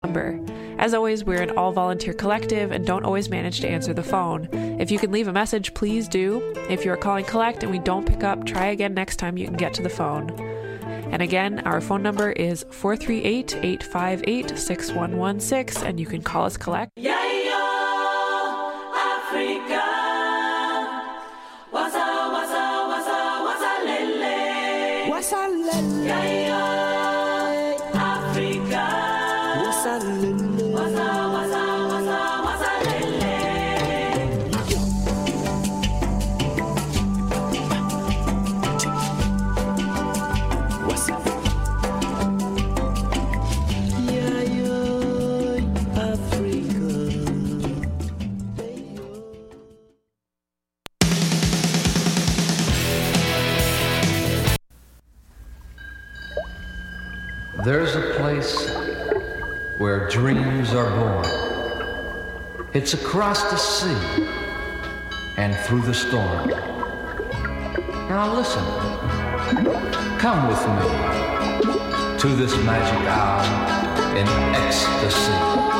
number. As always, we're an all-volunteer collective and don't always manage to answer the phone. If you can leave a message, please do. If you are calling collect and we don't pick up, try again next time you can get to the phone. And again, our phone number is 438-858-6116, and you can call us collect. Africa. There's a place where dreams are born. It's across the sea and through the storm. Now listen, come with me to this magic hour in ecstasy.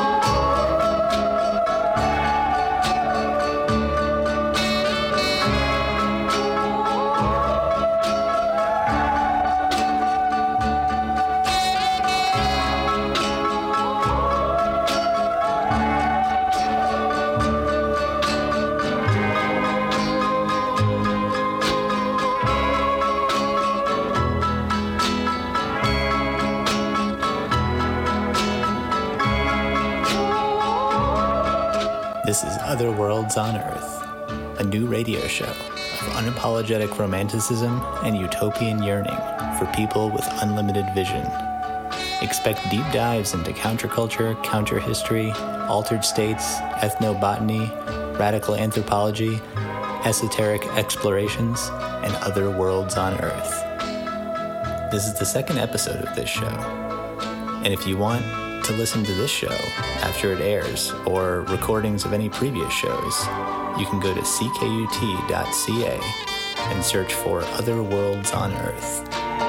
This is Other Worlds on Earth, a new radio show of unapologetic romanticism and utopian yearning for people with unlimited vision. Expect deep dives into counterculture, counterhistory, altered states, ethnobotany, radical anthropology, esoteric explorations, and other worlds on Earth. This is the second episode of this show, and if you want to listen to this show after it airs or recordings of any previous shows, you can go to ckut.ca and search for Other Worlds on Earth.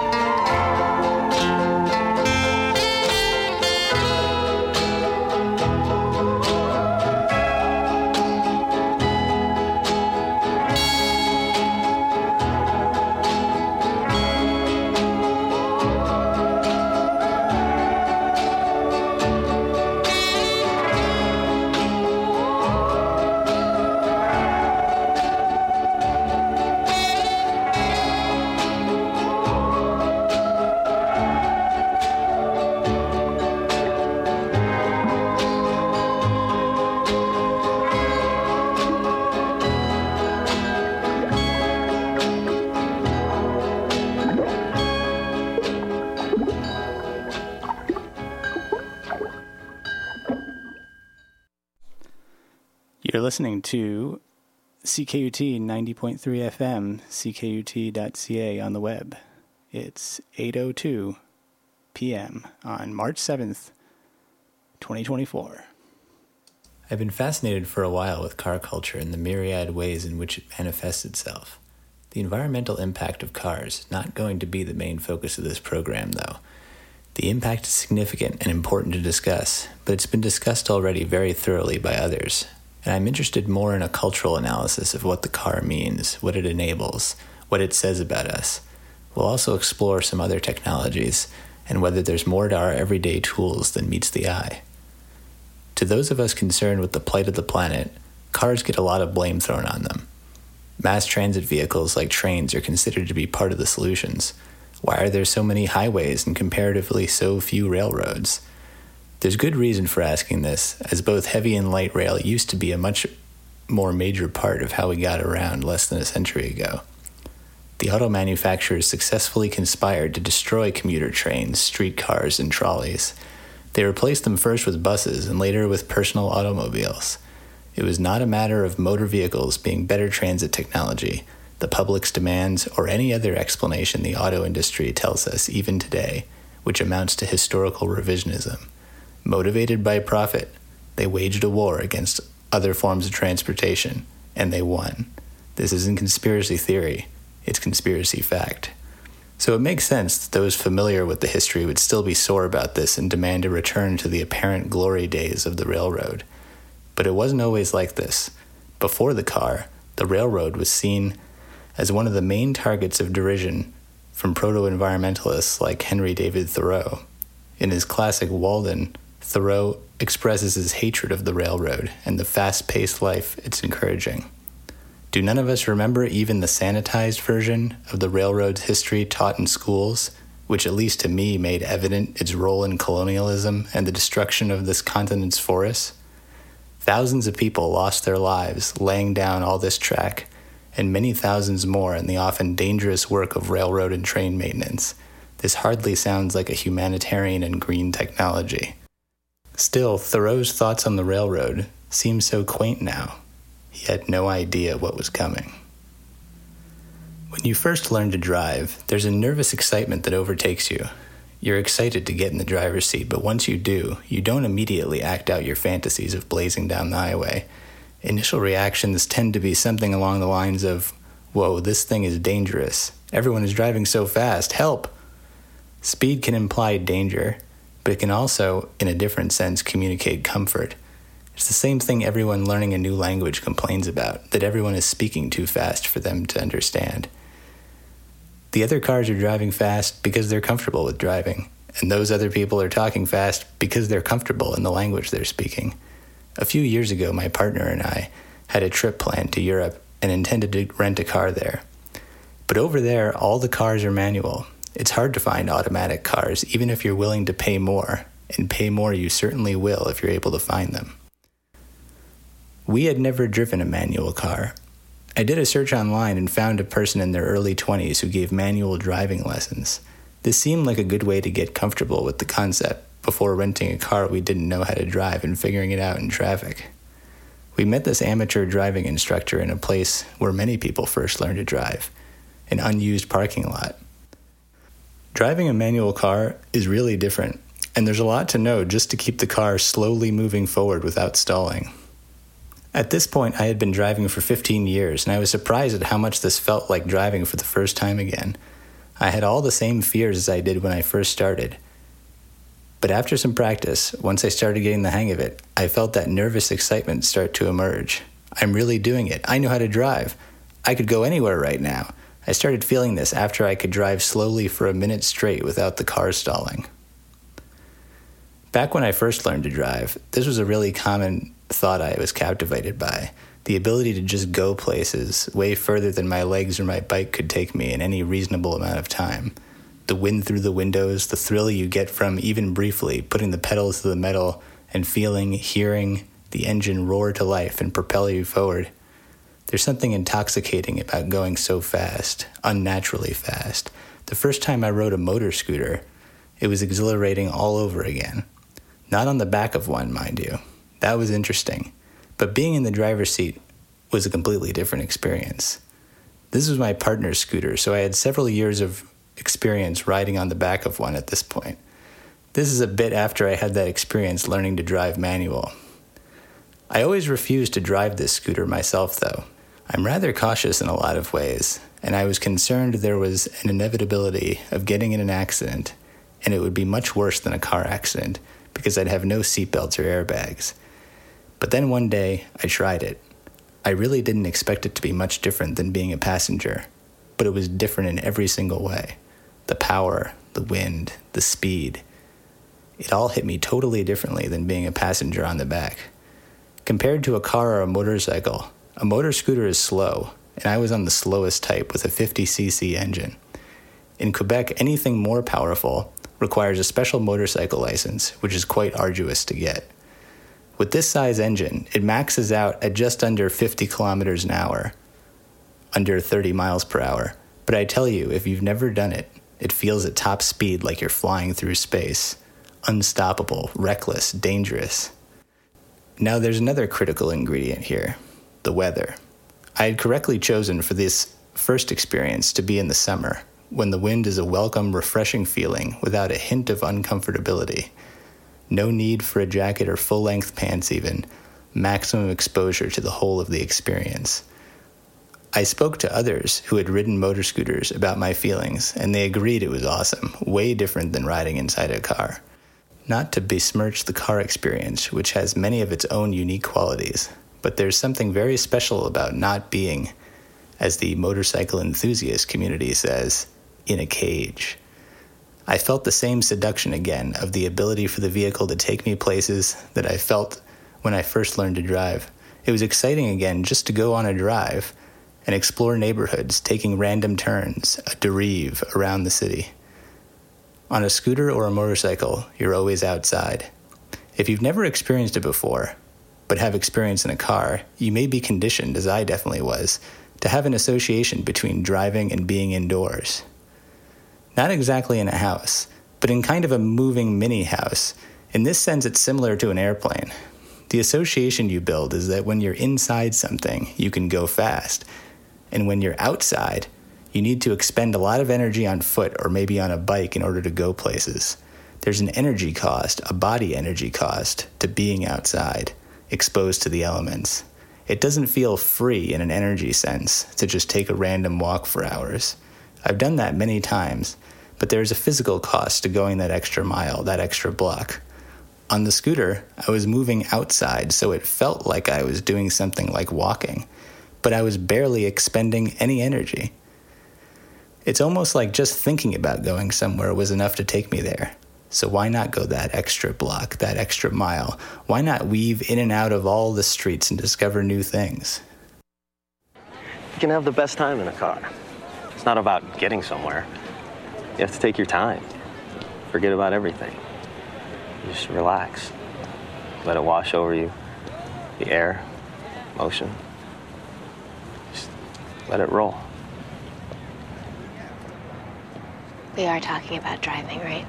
You're listening to CKUT 90.3 FM, ckut.ca on the web. It's 8:02 p.m. on March 7th, 2024. I've been fascinated for a while with car culture and the myriad ways in which it manifests itself. The environmental impact of cars is not going to be the main focus of this program, though. The impact is significant and important to discuss, but it's been discussed already very thoroughly by others. And I'm interested more in a cultural analysis of what the car means, what it enables, what it says about us. We'll also explore some other technologies and whether there's more to our everyday tools than meets the eye. To those of us concerned with the plight of the planet, cars get a lot of blame thrown on them. Mass transit vehicles like trains are considered to be part of the solutions. Why are there so many highways and comparatively so few railroads? There's good reason for asking this, as both heavy and light rail used to be a much more major part of how we got around less than a century ago. The auto manufacturers successfully conspired to destroy commuter trains, streetcars, and trolleys. They replaced them first with buses and later with personal automobiles. It was not a matter of motor vehicles being better transit technology, the public's demands, or any other explanation the auto industry tells us even today, which amounts to historical revisionism. Motivated by profit, they waged a war against other forms of transportation, and they won. This isn't conspiracy theory, it's conspiracy fact. So it makes sense that those familiar with the history would still be sore about this and demand a return to the apparent glory days of the railroad. But it wasn't always like this. Before the car, the railroad was seen as one of the main targets of derision from proto-environmentalists like Henry David Thoreau. In his classic Walden, Thoreau expresses his hatred of the railroad and the fast-paced life it's encouraging. Do none of us remember even the sanitized version of the railroad's history taught in schools, which at least to me made evident its role in colonialism and the destruction of this continent's forests? Thousands of people lost their lives laying down all this track, and many thousands more in the often dangerous work of railroad and train maintenance. This hardly sounds like a humanitarian and green technology. Still, Thoreau's thoughts on the railroad seem so quaint now. He had no idea what was coming. When you first learn to drive, there's a nervous excitement that overtakes you. You're excited to get in the driver's seat, but once you do, you don't immediately act out your fantasies of blazing down the highway. Initial reactions tend to be something along the lines of, "Whoa, this thing is dangerous. Everyone is driving so fast. Help!" Speed can imply danger, but it can also, in a different sense, communicate comfort. It's the same thing everyone learning a new language complains about, that everyone is speaking too fast for them to understand. The other cars are driving fast because they're comfortable with driving, and those other people are talking fast because they're comfortable in the language they're speaking. A few years ago, my partner and I had a trip planned to Europe and intended to rent a car there. But over there, all the cars are manual. It's hard to find automatic cars, even if you're willing to pay more, and pay more you certainly will if you're able to find them. We had never driven a manual car. I did a search online and found a person in their early 20s who gave manual driving lessons. This seemed like a good way to get comfortable with the concept before renting a car we didn't know how to drive and figuring it out in traffic. We met this amateur driving instructor in a place where many people first learn to drive, an unused parking lot. Driving a manual car is really different, and there's a lot to know just to keep the car slowly moving forward without stalling. At this point, I had been driving for 15 years, and I was surprised at how much this felt like driving for the first time again. I had all the same fears as I did when I first started. But after some practice, once I started getting the hang of it, I felt that nervous excitement start to emerge. I'm really doing it. I know how to drive. I could go anywhere right now. I started feeling this after I could drive slowly for a minute straight without the car stalling. Back when I first learned to drive, this was a really common thought I was captivated by. The ability to just go places way further than my legs or my bike could take me in any reasonable amount of time. The wind through the windows, the thrill you get from, even briefly, putting the pedals to the metal and hearing the engine roar to life and propel you forward. There's something intoxicating about going so fast, unnaturally fast. The first time I rode a motor scooter, it was exhilarating all over again. Not on the back of one, mind you. That was interesting. But being in the driver's seat was a completely different experience. This was my partner's scooter, so I had several years of experience riding on the back of one at this point. This is a bit after I had that experience learning to drive manual. I always refused to drive this scooter myself, though. I'm rather cautious in a lot of ways, and I was concerned there was an inevitability of getting in an accident, and it would be much worse than a car accident, because I'd have no seatbelts or airbags. But then one day, I tried it. I really didn't expect it to be much different than being a passenger, but it was different in every single way. The power, the wind, the speed. It all hit me totally differently than being a passenger on the back. Compared to a car or a motorcycle, a motor scooter is slow, and I was on the slowest type with a 50cc engine. In Quebec, anything more powerful requires a special motorcycle license, which is quite arduous to get. With this size engine, it maxes out at just under 50 kilometers an hour, under 30 miles per hour. But I tell you, if you've never done it, it feels at top speed like you're flying through space. Unstoppable, reckless, dangerous. Now there's another critical ingredient here, the weather. I had correctly chosen for this first experience to be in the summer, when the wind is a welcome, refreshing feeling without a hint of uncomfortability. No need for a jacket or full-length pants even. Maximum exposure to the whole of the experience. I spoke to others who had ridden motor scooters about my feelings, and they agreed it was awesome, way different than riding inside a car. Not to besmirch the car experience, which has many of its own unique qualities, but there's something very special about not being, as the motorcycle enthusiast community says, in a cage. I felt the same seduction again of the ability for the vehicle to take me places that I felt when I first learned to drive. It was exciting again just to go on a drive and explore neighborhoods, taking random turns, a derive around the city. On a scooter or a motorcycle, you're always outside. If you've never experienced it before, but have experience in a car, you may be conditioned, as I definitely was, to have an association between driving and being indoors. Not exactly in a house, but in kind of a moving mini house. In this sense, it's similar to an airplane. The association you build is that when you're inside something, you can go fast. And when you're outside, you need to expend a lot of energy on foot or maybe on a bike in order to go places. There's an energy cost, a body energy cost, to being outside, exposed to the elements. It doesn't feel free in an energy sense to just take a random walk for hours. I've done that many times, but there's a physical cost to going that extra mile, that extra block. On the scooter, I was moving outside, so it felt like I was doing something like walking, but I was barely expending any energy. It's almost like just thinking about going somewhere was enough to take me there. So why not go that extra block, that extra mile? Why not weave in and out of all the streets and discover new things? You can have the best time in a car. It's not about getting somewhere. You have to take your time. Forget about everything. You just relax. Let it wash over you. The air, motion. Just let it roll. We are talking about driving, right?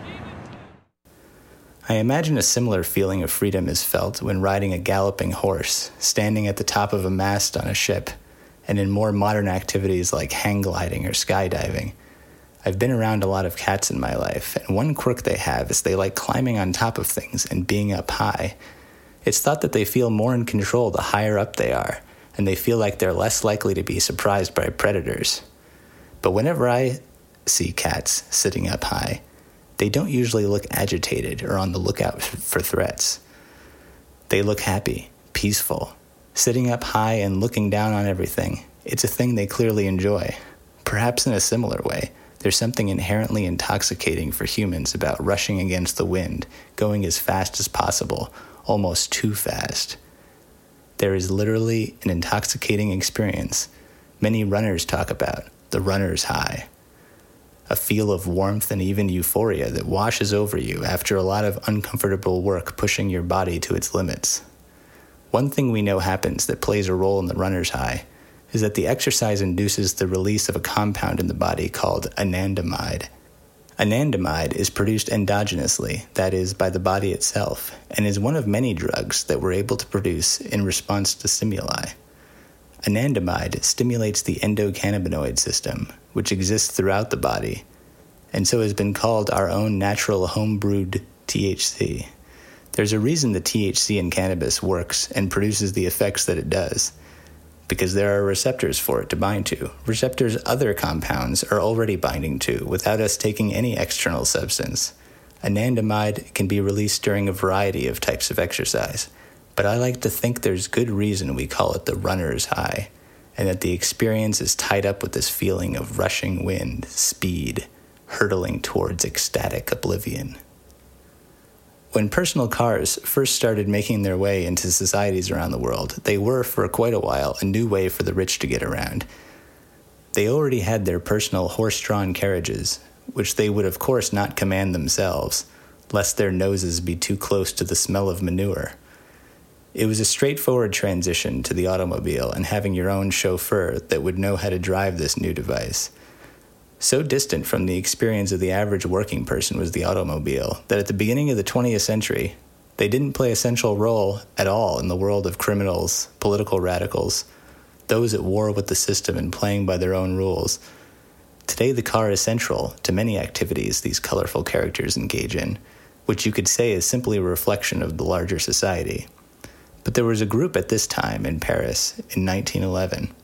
I imagine a similar feeling of freedom is felt when riding a galloping horse, standing at the top of a mast on a ship, and in more modern activities like hang gliding or skydiving. I've been around a lot of cats in my life, and one quirk they have is they like climbing on top of things and being up high. It's thought that they feel more in control the higher up they are, and they feel like they're less likely to be surprised by predators. But whenever I see cats sitting up high, they don't usually look agitated or on the lookout for threats. They look happy, peaceful, sitting up high and looking down on everything. It's a thing they clearly enjoy. Perhaps in a similar way, there's something inherently intoxicating for humans about rushing against the wind, going as fast as possible, almost too fast. There is literally an intoxicating experience many runners talk about, the runner's high. A feel of warmth and even euphoria that washes over you after a lot of uncomfortable work pushing your body to its limits. One thing we know happens that plays a role in the runner's high is that the exercise induces the release of a compound in the body called anandamide. Anandamide is produced endogenously, that is, by the body itself, and is one of many drugs that we're able to produce in response to stimuli. Anandamide stimulates the endocannabinoid system, which exists throughout the body, and so has been called our own natural home-brewed THC. There's a reason the THC in cannabis works and produces the effects that it does, because there are receptors for it to bind to, receptors other compounds are already binding to without us taking any external substance. Anandamide can be released during a variety of types of exercise, but I like to think there's good reason we call it the runner's high, and that the experience is tied up with this feeling of rushing wind, speed, hurtling towards ecstatic oblivion. When personal cars first started making their way into societies around the world, they were, for quite a while, a new way for the rich to get around. They already had their personal horse-drawn carriages, which they would of course not command themselves, lest their noses be too close to the smell of manure. It was a straightforward transition to the automobile and having your own chauffeur that would know how to drive this new device. So distant from the experience of the average working person was the automobile that at the beginning of the 20th century, they didn't play a central role at all in the world of criminals, political radicals, those at war with the system and playing by their own rules. Today, the car is central to many activities these colorful characters engage in, which you could say is simply a reflection of the larger society. But there was a group at this time in Paris in 1911.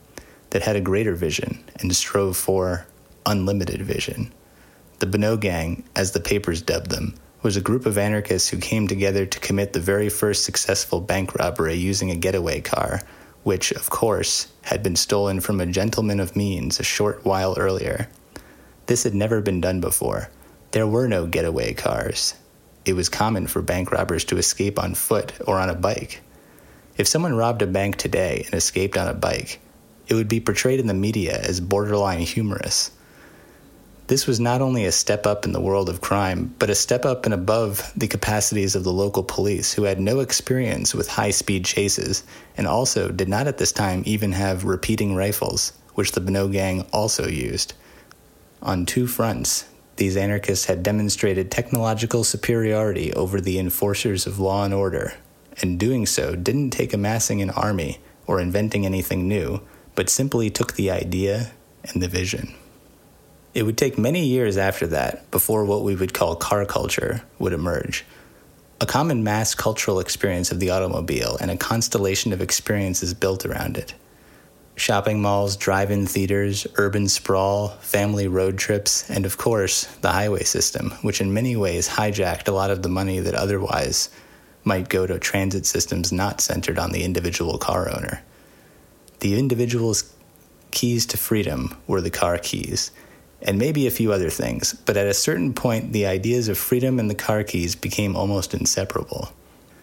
that had a greater vision and strove for unlimited vision. The Bonneau Gang, as the papers dubbed them, was a group of anarchists who came together to commit the very first successful bank robbery using a getaway car, which, of course, had been stolen from a gentleman of means a short while earlier. This had never been done before. There were no getaway cars. It was common for bank robbers to escape on foot or on a bike. If someone robbed a bank today and escaped on a bike, it would be portrayed in the media as borderline humorous. This was not only a step up in the world of crime, but a step up and above the capacities of the local police, who had no experience with high-speed chases and also did not at this time even have repeating rifles, which the Bonneau Gang also used. On two fronts, these anarchists had demonstrated technological superiority over the enforcers of law and order, and doing so didn't take amassing an army or inventing anything new, but simply took the idea and the vision. It would take many years after that before what we would call car culture would emerge, a common mass cultural experience of the automobile and a constellation of experiences built around it. Shopping malls, drive-in theaters, urban sprawl, family road trips, and of course, the highway system, which in many ways hijacked a lot of the money that otherwise might go to transit systems not centered on the individual car owner. The individual's keys to freedom were the car keys, and maybe a few other things, but at a certain point, the ideas of freedom and the car keys became almost inseparable.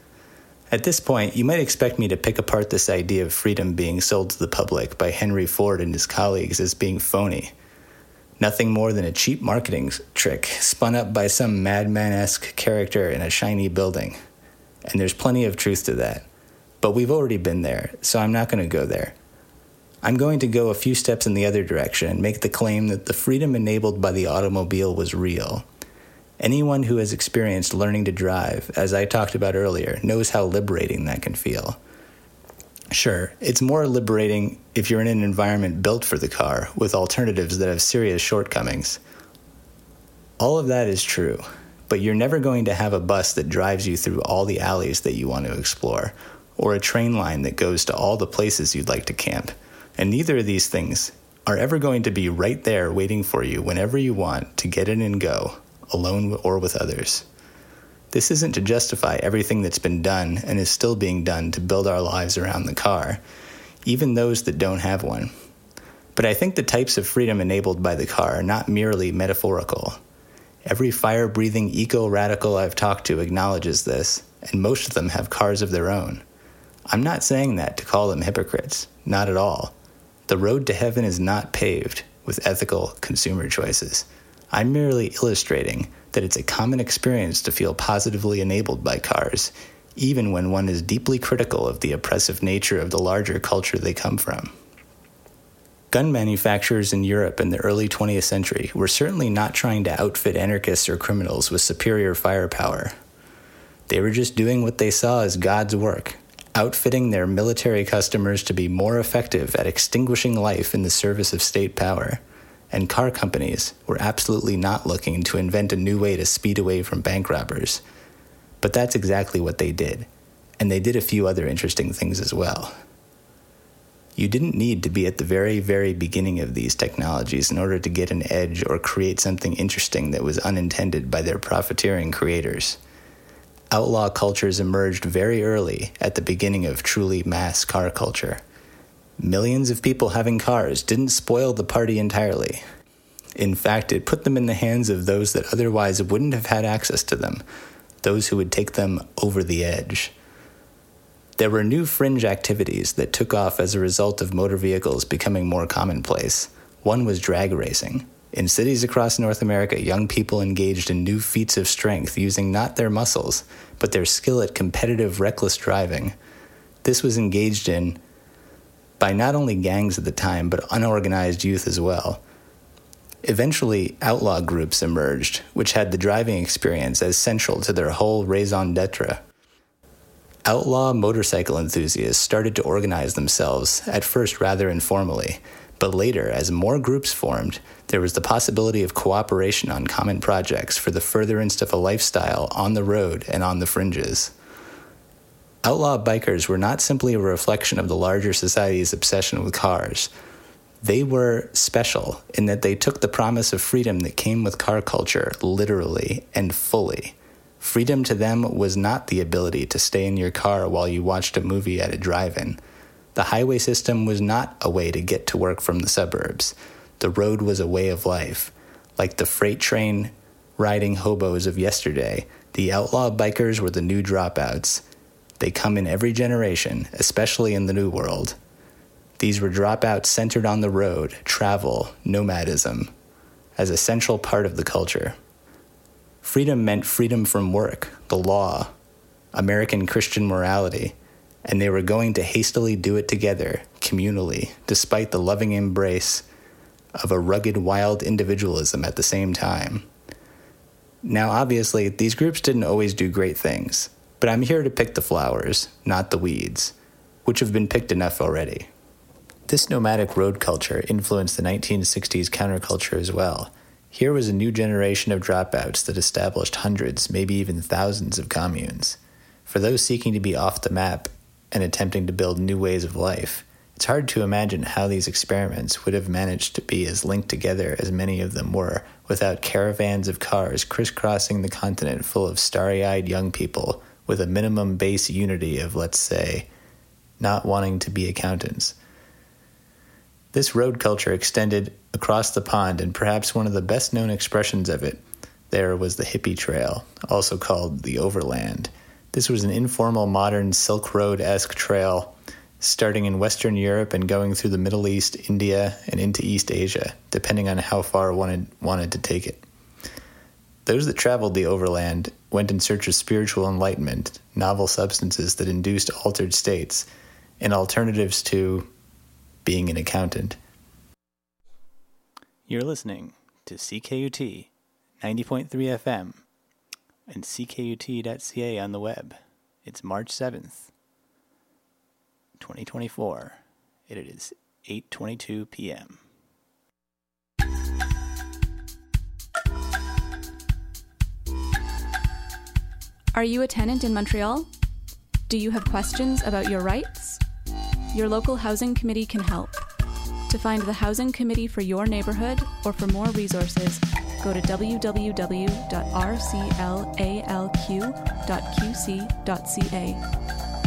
At this point, you might expect me to pick apart this idea of freedom being sold to the public by Henry Ford and his colleagues as being phony. Nothing more than a cheap marketing trick spun up by some madman-esque character in a shiny building. And there's plenty of truth to that. But we've already been there, so I'm not going to go there. I'm going to go a few steps in the other direction and make the claim that the freedom enabled by the automobile was real. Anyone who has experienced learning to drive, as I talked about earlier, knows how liberating that can feel. Sure, it's more liberating if you're in an environment built for the car, with alternatives that have serious shortcomings. All of that is true, but you're never going to have a bus that drives you through all the alleys that you want to explore, or a train line that goes to all the places you'd like to camp. And neither of these things are ever going to be right there waiting for you whenever you want to get in and go, alone or with others. This isn't to justify everything that's been done and is still being done to build our lives around the car, even those that don't have one. But I think the types of freedom enabled by the car are not merely metaphorical. Every fire-breathing eco-radical I've talked to acknowledges this, and most of them have cars of their own. I'm not saying that to call them hypocrites, not at all. The road to heaven is not paved with ethical consumer choices. I'm merely illustrating that it's a common experience to feel positively enabled by cars, even when one is deeply critical of the oppressive nature of the larger culture they come from. Gun manufacturers in Europe in the early 20th century were certainly not trying to outfit anarchists or criminals with superior firepower. They were just doing what they saw as God's work, outfitting their military customers to be more effective at extinguishing life in the service of state power. And car companies were absolutely not looking to invent a new way to speed away from bank robbers. But that's exactly what they did. And they did a few other interesting things as well. You didn't need to be at the very, very beginning of these technologies in order to get an edge or create something interesting that was unintended by their profiteering creators. Outlaw cultures emerged very early at the beginning of truly mass car culture. Millions of people having cars didn't spoil the party entirely. In fact, it put them in the hands of those that otherwise wouldn't have had access to them, those who would take them over the edge. There were new fringe activities that took off as a result of motor vehicles becoming more commonplace. One was drag racing. In cities across North America, young people engaged in new feats of strength using not their muscles, but their skill at competitive, reckless driving. This was engaged in by not only gangs at the time, but unorganized youth as well. Eventually, outlaw groups emerged, which had the driving experience as central to their whole raison d'etre. Outlaw motorcycle enthusiasts started to organize themselves, at first rather informally, but later, as more groups formed, there was the possibility of cooperation on common projects for the furtherance of a lifestyle on the road and on the fringes. Outlaw bikers were not simply a reflection of the larger society's obsession with cars. They were special in that they took the promise of freedom that came with car culture literally and fully. Freedom to them was not the ability to stay in your car while you watched a movie at a drive-in. The highway system was not a way to get to work from the suburbs. The road was a way of life. Like the freight train riding hobos of yesterday, the outlaw bikers were the new dropouts. They come in every generation, especially in the New World. These were dropouts centered on the road, travel, nomadism, as a central part of the culture. Freedom meant freedom from work, the law, American Christian morality, and they were going to hastily do it together, communally, despite the loving embrace of a rugged, wild individualism at the same time. Now, obviously, these groups didn't always do great things, but I'm here to pick the flowers, not the weeds, which have been picked enough already. This nomadic road culture influenced the 1960s counterculture as well. Here was a new generation of dropouts that established hundreds, maybe even thousands of communes. For those seeking to be off the map and attempting to build new ways of life, it's hard to imagine how these experiments would have managed to be as linked together as many of them were, without caravans of cars crisscrossing the continent full of starry-eyed young people with a minimum base unity of, let's say, not wanting to be accountants. This road culture extended across the pond, and perhaps one of the best-known expressions of it there was the hippie trail, also called the Overland. This was an informal, modern Silk Road-esque trail starting in Western Europe and going through the Middle East, India, and into East Asia, depending on how far one wanted to take it. Those that traveled the Overland went in search of spiritual enlightenment, novel substances that induced altered states, and alternatives to being an accountant. You're listening to CKUT 90.3 FM and ckut.ca on the web. It's March 7th, 2024. It is 8:22 p.m. Are you a tenant in Montreal? Do you have questions about your rights? Your local housing committee can help. To find the housing committee for your neighborhood or for more resources, go to www.rclalq.qc.ca.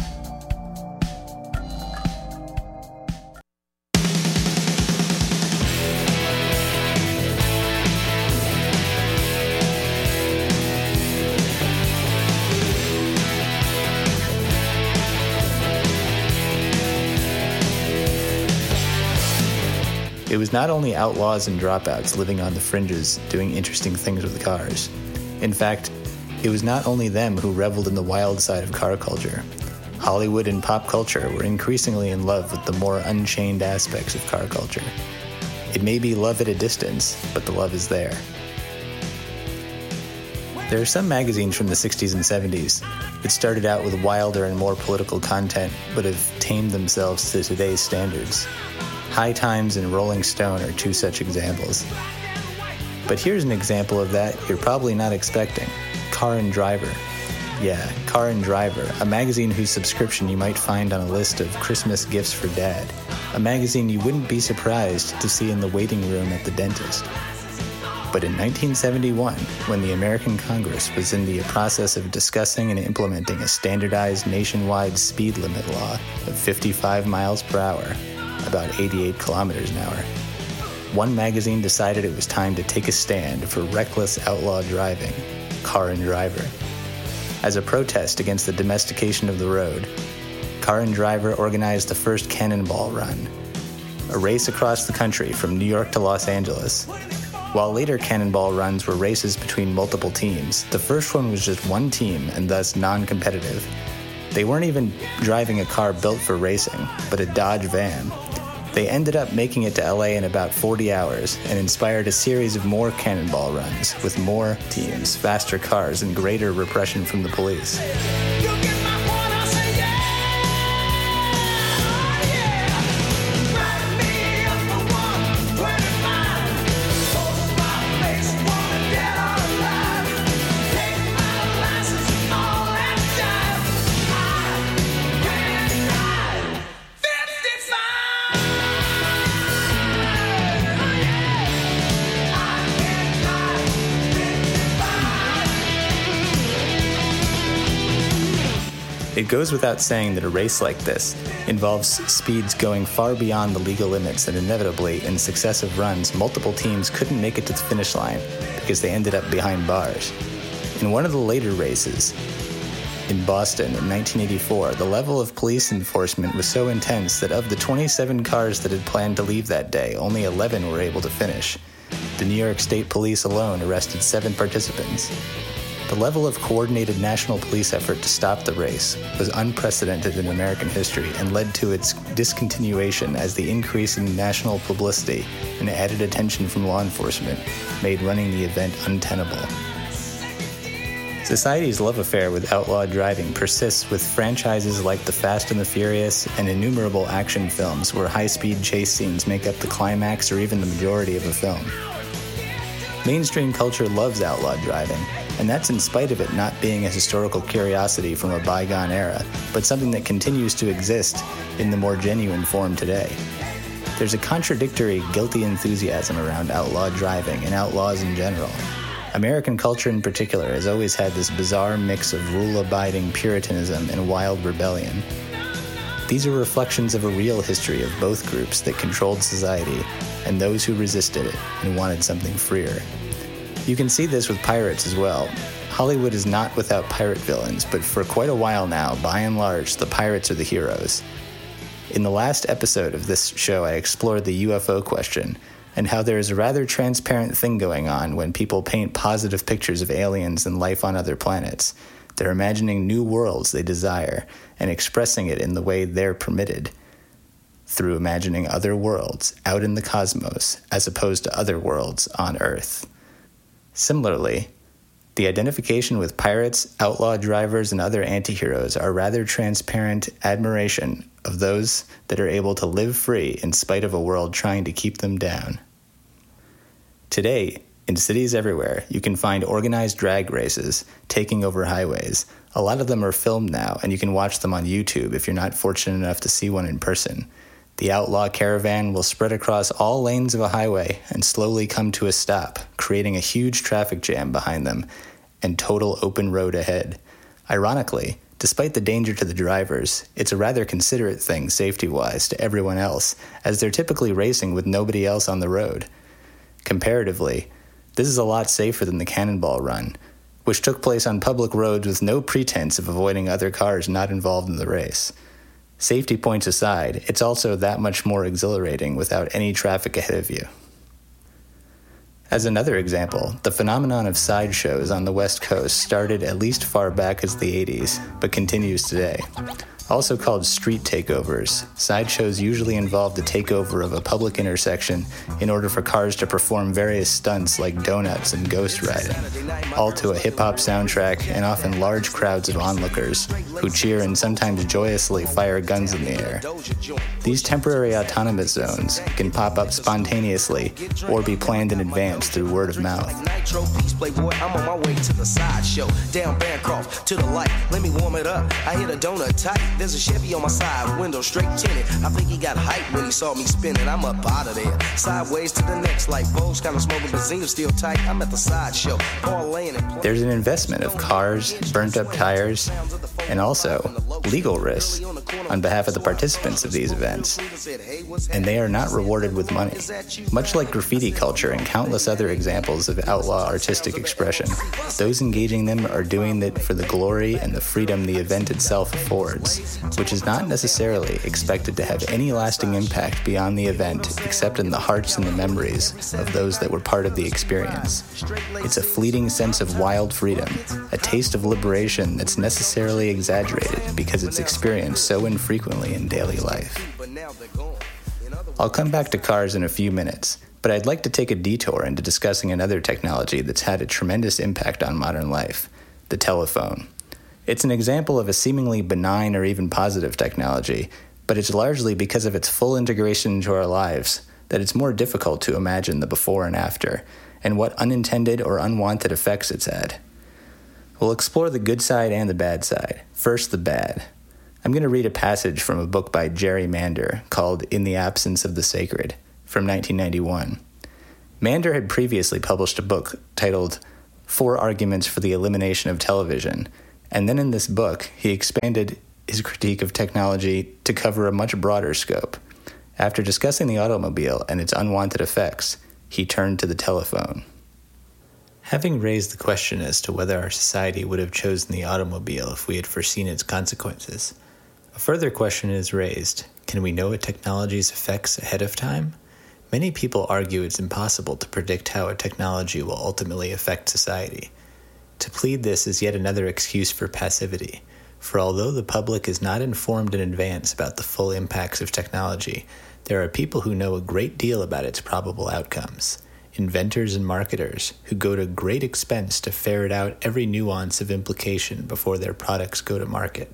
It was not only outlaws and dropouts living on the fringes doing interesting things with cars. In fact, it was not only them who reveled in the wild side of car culture. Hollywood and pop culture were increasingly in love with the more unchained aspects of car culture. It may be love at a distance, but the love is there. There are some magazines from the 60s and 70s that started out with wilder and more political content, but have tamed themselves to today's standards. High Times and Rolling Stone are two such examples. But here's an example of that you're probably not expecting. Car and Driver. Yeah, Car and Driver, a magazine whose subscription you might find on a list of Christmas gifts for Dad. A magazine you wouldn't be surprised to see in the waiting room at the dentist. But in 1971, when the American Congress was in the process of discussing and implementing a standardized nationwide speed limit law of 55 miles per hour, about 88 kilometers an hour, one magazine decided it was time to take a stand for reckless outlaw driving, Car and Driver. As a protest against the domestication of the road, Car and Driver organized the first Cannonball Run, a race across the country from New York to Los Angeles. While later Cannonball Runs were races between multiple teams, the first one was just one team and thus non-competitive. They weren't even driving a car built for racing, but a Dodge van. They ended up making it to LA in about 40 hours and inspired a series of more Cannonball Runs with more teams, faster cars, and greater repression from the police. It goes without saying that a race like this involves speeds going far beyond the legal limits, and inevitably, in successive runs, multiple teams couldn't make it to the finish line because they ended up behind bars. In one of the later races, in Boston in 1984, the level of police enforcement was so intense that of the 27 cars that had planned to leave that day, only 11 were able to finish. The New York State Police alone arrested 7 participants. The level of coordinated national police effort to stop the race was unprecedented in American history and led to its discontinuation as the increase in national publicity and added attention from law enforcement made running the event untenable. Society's love affair with outlaw driving persists with franchises like The Fast and the Furious and innumerable action films where high-speed chase scenes make up the climax or even the majority of a film. Mainstream culture loves outlaw driving, and that's in spite of it not being a historical curiosity from a bygone era, but something that continues to exist in the more genuine form today. There's a contradictory, guilty enthusiasm around outlaw driving and outlaws in general. American culture in particular has always had this bizarre mix of rule-abiding Puritanism and wild rebellion. These are reflections of a real history of both groups that controlled society and those who resisted it and wanted something freer. You can see this with pirates as well. Hollywood is not without pirate villains, but for quite a while now, by and large, the pirates are the heroes. In the last episode of this show, I explored the UFO question and how there is a rather transparent thing going on when people paint positive pictures of aliens and life on other planets. They're imagining new worlds they desire and expressing it in the way they're permitted, through imagining other worlds out in the cosmos as opposed to other worlds on Earth. Similarly, the identification with pirates, outlaw drivers, and other anti-heroes are rather transparent admiration of those that are able to live free in spite of a world trying to keep them down. Today, in cities everywhere, you can find organized drag races taking over highways. A lot of them are filmed now, and you can watch them on YouTube if you're not fortunate enough to see one in person. The outlaw caravan will spread across all lanes of a highway and slowly come to a stop, creating a huge traffic jam behind them and total open road ahead. Ironically, despite the danger to the drivers, it's a rather considerate thing safety-wise to everyone else, as they're typically racing with nobody else on the road. Comparatively, this is a lot safer than the Cannonball Run, which took place on public roads with no pretense of avoiding other cars not involved in the race. Safety points aside, it's also that much more exhilarating without any traffic ahead of you. As another example, the phenomenon of sideshows on the West Coast started at least far back as the 80s, but continues today. Also called street takeovers, sideshows usually involve the takeover of a public intersection in order for cars to perform various stunts like donuts and ghost riding, all to a hip-hop soundtrack and often large crowds of onlookers who cheer and sometimes joyously fire guns in the air. These temporary autonomous zones can pop up spontaneously or be planned in advance through word of mouth. I'm on my way to the sideshow, down Bancroft to the light. Let me warm it up. I hit a donut tight. There's a Chevy on my side, window straight tinted. I think he got hyped when he saw me spinning. I'm up out of there, sideways to the next light. Bows kind of smoking, but Zena still tight. I'm at the sideshow, all laying and There's an investment of cars, burnt up tires, and also legal risks on behalf of the participants of these events. And they are not rewarded with money. Much like graffiti culture and countless other examples of outlaw artistic expression, those engaging them are doing it for the glory and the freedom the event itself affords, which is not necessarily expected to have any lasting impact beyond the event except in the hearts and the memories of those that were part of the experience. It's a fleeting sense of wild freedom, a taste of liberation that's necessarily exaggerated because it's experienced so infrequently in daily life. I'll come back to cars in a few minutes, but I'd like to take a detour into discussing another technology that's had a tremendous impact on modern life, the telephone. It's an example of a seemingly benign or even positive technology, but it's largely because of its full integration into our lives that it's more difficult to imagine the before and after, and what unintended or unwanted effects it's had. We'll explore the good side and the bad side. First, the bad. I'm going to read a passage from a book by Jerry Mander called In the Absence of the Sacred from 1991. Mander had previously published a book titled 4 Arguments for the Elimination of Television, and then in this book, he expanded his critique of technology to cover a much broader scope. After discussing the automobile and its unwanted effects, he turned to the telephone. Having raised the question as to whether our society would have chosen the automobile if we had foreseen its consequences, a further question is raised. Can we know a technology's effects ahead of time? Many people argue it's impossible to predict how a technology will ultimately affect society. To plead this is yet another excuse for passivity, for although the public is not informed in advance about the full impacts of technology, there are people who know a great deal about its probable outcomes. Inventors and marketers who go to great expense to ferret out every nuance of implication before their products go to market.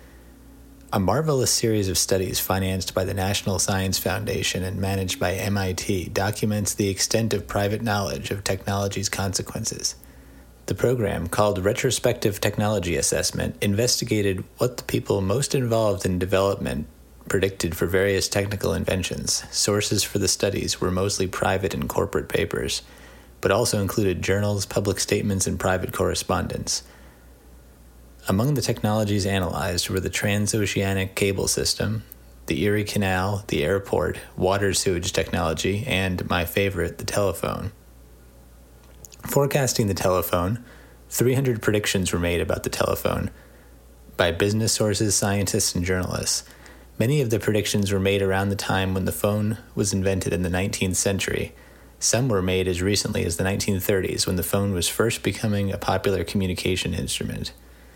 A marvelous series of studies financed by the National Science Foundation and managed by MIT documents the extent of private knowledge of technology's consequences. The program, called Retrospective Technology Assessment, investigated what the people most involved in development predicted for various technical inventions. Sources for the studies were mostly private and corporate papers, but also included journals, public statements, and private correspondence. Among the technologies analyzed were the transoceanic cable system, the Erie Canal, the airport, water sewage technology, and, my favorite, the telephone. Forecasting the telephone, 300 predictions were made about the telephone by business sources, scientists, and journalists. Many of the predictions were made around the time when the phone was invented in the 19th century. Some were made as recently as the 1930s, when the phone was first becoming a popular communication instrument.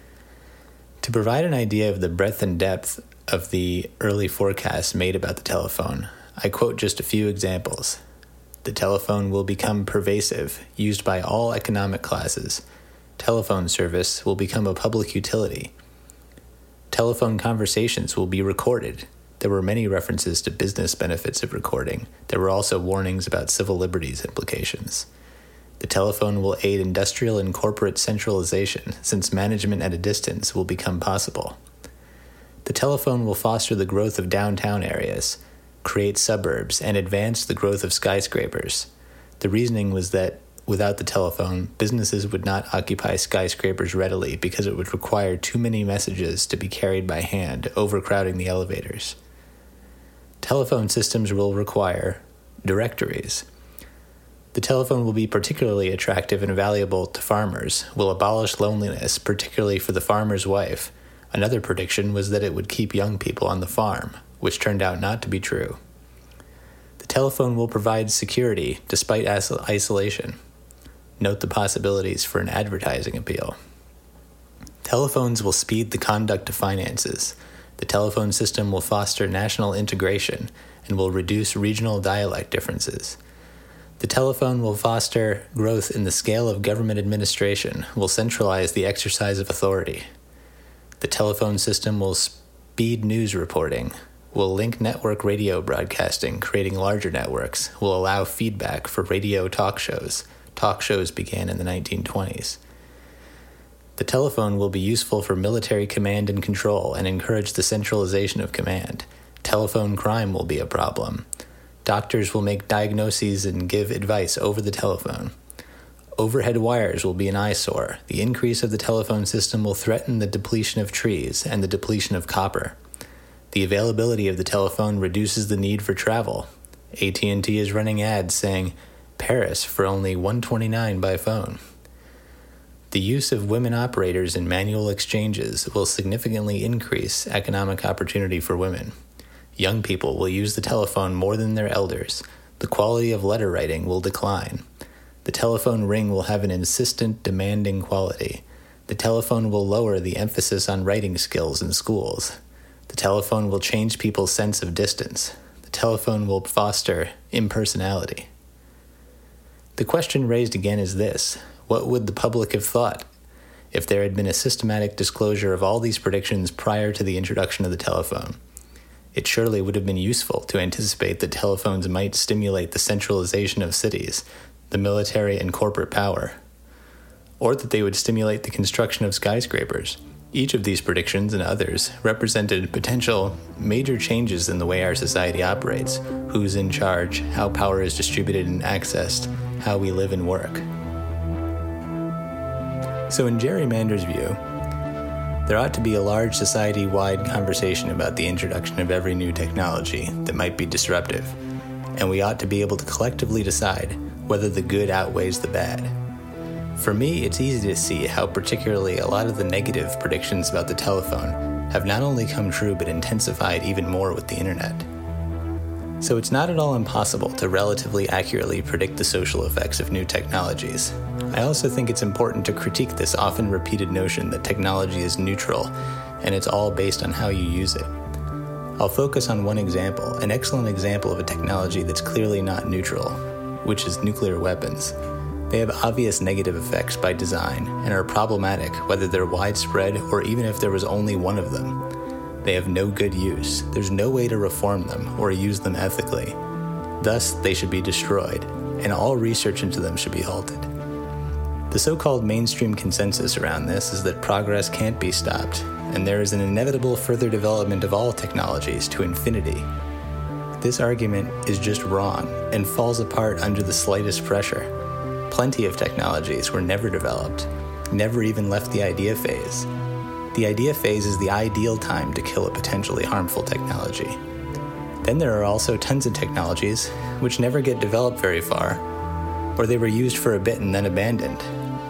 To provide an idea of the breadth and depth of the early forecasts made about the telephone, I quote just a few examples. The telephone will become pervasive, used by all economic classes. Telephone service will become a public utility. Telephone conversations will be recorded. There were many references to business benefits of recording. There were also warnings about civil liberties implications. The telephone will aid industrial and corporate centralization, since management at a distance will become possible. The telephone will foster the growth of downtown areas, create suburbs, and advance the growth of skyscrapers. The reasoning was that without the telephone, businesses would not occupy skyscrapers readily because it would require too many messages to be carried by hand, overcrowding the elevators. Telephone systems will require directories. The telephone will be particularly attractive and valuable to farmers, will abolish loneliness, particularly for the farmer's wife. Another prediction was that it would keep young people on the farm, which turned out not to be true. The telephone will provide security despite isolation. Note the possibilities for an advertising appeal. Telephones will speed the conduct of finances. The telephone system will foster national integration and will reduce regional dialect differences. The telephone will foster growth in the scale of government administration, will centralize the exercise of authority. The telephone system will speed news reporting, will link network radio broadcasting, creating larger networks, will allow feedback for radio talk shows. Talk shows began in the 1920s. The telephone will be useful for military command and control and encourage the centralization of command. Telephone crime will be a problem. Doctors will make diagnoses and give advice over the telephone. Overhead wires will be an eyesore. The increase of the telephone system will threaten the depletion of trees and the depletion of copper. The availability of the telephone reduces the need for travel. AT&T is running ads saying, Paris for only $129 by phone. The use of women operators in manual exchanges will significantly increase economic opportunity for women. Young people will use the telephone more than their elders. The quality of letter writing will decline. The telephone ring will have an insistent, demanding quality. The telephone will lower the emphasis on writing skills in schools. The telephone will change people's sense of distance. The telephone will foster impersonality. The question raised again is this: what would the public have thought if there had been a systematic disclosure of all these predictions prior to the introduction of the telephone? It surely would have been useful to anticipate that telephones might stimulate the centralization of cities, the military and corporate power, or that they would stimulate the construction of skyscrapers. Each of these predictions and others represented potential major changes in the way our society operates, who's in charge, how power is distributed and accessed, how we live and work. So in Jerry Mander's view, There ought to be a large society-wide conversation about the introduction of every new technology that might be disruptive, and we ought to be able to collectively decide whether the good outweighs the bad. For me, it's easy to see how particularly a lot of the negative predictions about the telephone have not only come true but intensified even more with the internet. So it's not at all impossible to relatively accurately predict the social effects of new technologies. I also think it's important to critique this often repeated notion that technology is neutral and it's all based on how you use it. I'll focus on one example, an excellent example of a technology that's clearly not neutral, which is nuclear weapons. They have obvious negative effects by design and are problematic whether they're widespread or even if there was only one of them. They have no good use. There's no way to reform them or use them ethically. Thus, they should be destroyed, and all research into them should be halted. The so-called mainstream consensus around this is that progress can't be stopped, and there is an inevitable further development of all technologies to infinity. This argument is just wrong and falls apart under the slightest pressure. Plenty of technologies were never developed, never even left the idea phase. The idea phase is the ideal time to kill a potentially harmful technology. Then there are also tons of technologies which never get developed very far, or they were used for a bit and then abandoned.